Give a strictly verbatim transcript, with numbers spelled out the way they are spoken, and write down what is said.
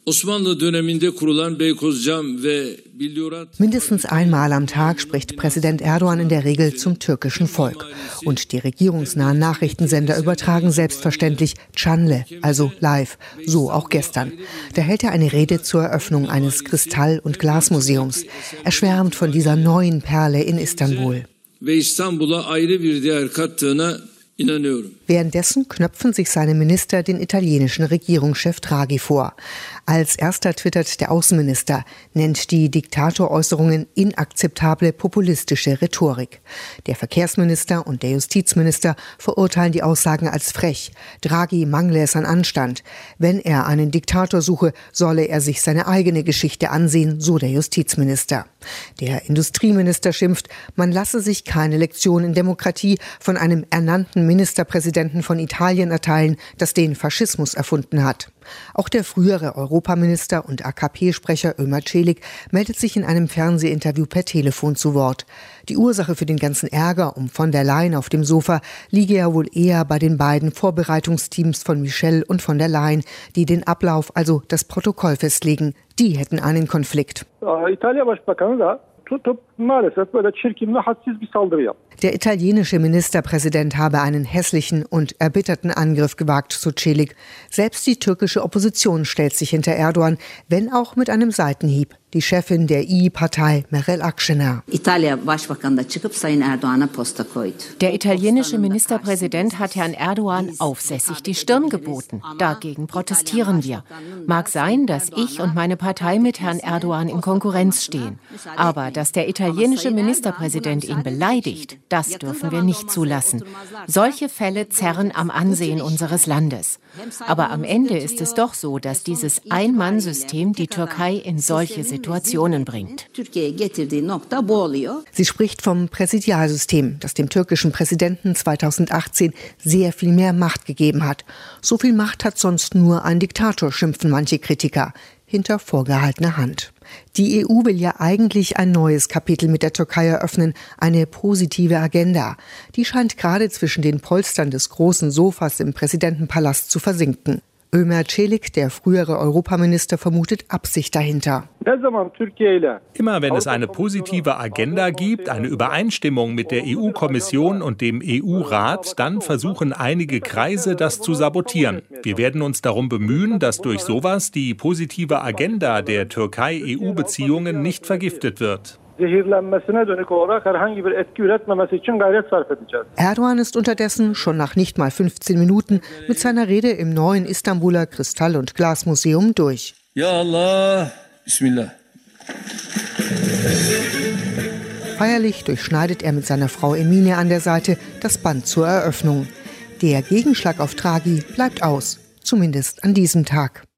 Mindestens einmal am Tag spricht Präsident Erdogan in der Regel zum türkischen Volk. Und die regierungsnahen Nachrichtensender übertragen selbstverständlich Canlı, also live, so auch gestern. Da hält er eine Rede zur Eröffnung eines Kristall- und Glasmuseums. Er schwärmt von dieser neuen Perle in Istanbul. Währenddessen knöpfen sich seine Minister den italienischen Regierungschef Draghi vor. Als erster twittert der Außenminister, nennt die Diktatoräußerungen inakzeptable populistische Rhetorik. Der Verkehrsminister und der Justizminister verurteilen die Aussagen als frech. Draghi mangle es an Anstand. Wenn er einen Diktator suche, solle er sich seine eigene Geschichte ansehen, so der Justizminister. Der Industrieminister schimpft, man lasse sich keine Lektion in Demokratie von einem ernannten Ministerpräsidenten von Italien erteilen, das den Faschismus erfunden hat. Auch der frühere Europaminister und A K P-Sprecher Ömer Çelik meldet sich in einem Fernsehinterview per Telefon zu Wort. Die Ursache für den ganzen Ärger um von der Leyen auf dem Sofa liege ja wohl eher bei den beiden Vorbereitungsteams von Michel und von der Leyen, die den Ablauf, also das Protokoll festlegen. Die hätten einen Konflikt. Der italienische Ministerpräsident habe einen hässlichen und erbitterten Angriff gewagt, so Çelik. Selbst die türkische Opposition stellt sich hinter Erdogan, wenn auch mit einem Seitenhieb. Die Chefin der İYİ-Partei, Meral Akşener. Der italienische Ministerpräsident hat Herrn Erdogan aufsässig die Stirn geboten. Dagegen protestieren wir. Mag sein, dass ich und meine Partei mit Herrn Erdogan in Konkurrenz stehen. Aber dass der italienische Ministerpräsident ihn beleidigt, das dürfen wir nicht zulassen. Solche Fälle zerren am Ansehen unseres Landes. Aber am Ende ist es doch so, dass dieses Ein-Mann-System die Türkei in solche Situationen bringt. Sie spricht vom Präsidialsystem, das dem türkischen Präsidenten zweitausendachtzehn sehr viel mehr Macht gegeben hat. So viel Macht hat sonst nur ein Diktator, schimpfen manche Kritiker. Hinter vorgehaltener Hand. Die E U will ja eigentlich ein neues Kapitel mit der Türkei eröffnen, eine positive Agenda. Die scheint gerade zwischen den Polstern des großen Sofas im Präsidentenpalast zu versinken. Ömer Çelik, der frühere Europaminister, vermutet Absicht dahinter. Immer wenn es eine positive Agenda gibt, eine Übereinstimmung mit der E U-Kommission und dem E U-Rat, dann versuchen einige Kreise, das zu sabotieren. Wir werden uns darum bemühen, dass durch sowas die positive Agenda der Türkei-E U-Beziehungen nicht vergiftet wird. Erdogan ist unterdessen schon nach nicht mal fünfzehn Minuten mit seiner Rede im neuen Istanbuler Kristall- und Glasmuseum durch. Ja Allah, Bismillah. Feierlich durchschneidet er mit seiner Frau Emine an der Seite das Band zur Eröffnung. Der Gegenschlag auf Draghi bleibt aus, zumindest an diesem Tag.